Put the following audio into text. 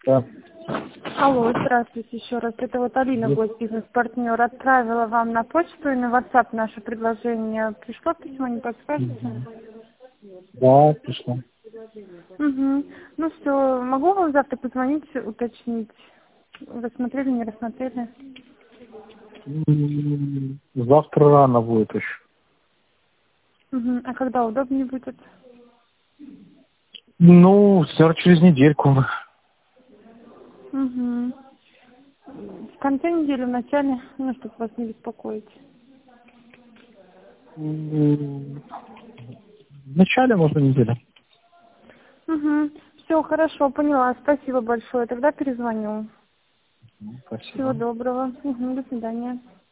Да. Алло, здравствуйте еще раз. Это вот Алина, гость бизнес-партнер, отправила вам на почту и на WhatsApp наше предложение. Пришло письмо, не подскажете? Да, пришло. Угу. Ну все, могу вам завтра позвонить, уточнить? Вы смотрели, не рассмотрели? Завтра рано будет еще. Угу. А когда удобнее будет? Ну, через недельку. Угу. В конце недели, в начале, ну, чтобы вас не беспокоить. В начале, можно, недели. Угу. Все, хорошо, поняла. Спасибо большое. Тогда перезвоню. Всего Спасибо. доброго. Угу. До свидания.